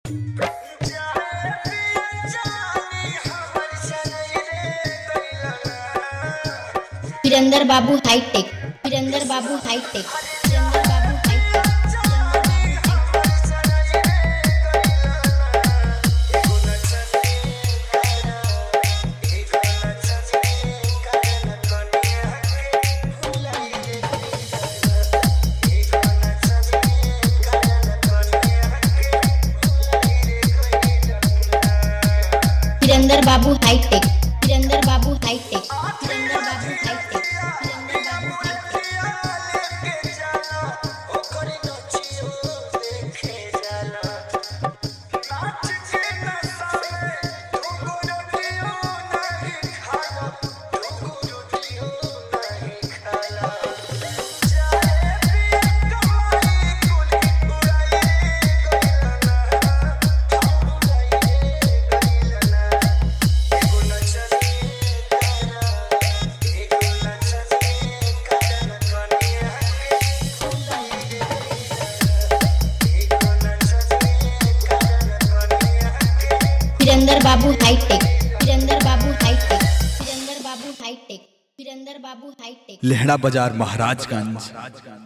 वीरेंद्र बाबू हाईटेक, वीरेंद्र बाबू हाईटेक, वीरेंद्र बाबू हाईटेक। वीरेंद्र बाबू हाईटेक, वीरेंद्र बाबू हाईटेक, वीरेंद्र बाबू हाईटेक, वीरेंद्र बाबू वीरेंद्र बाबू हाईटेक, वीरेंद्र बाबू हाईटेक, वीरेंद्र बाबू हाईटेक, वीरेंद्र बाबू हाईटेक। लेहड़ा बाजार महाराजगंज।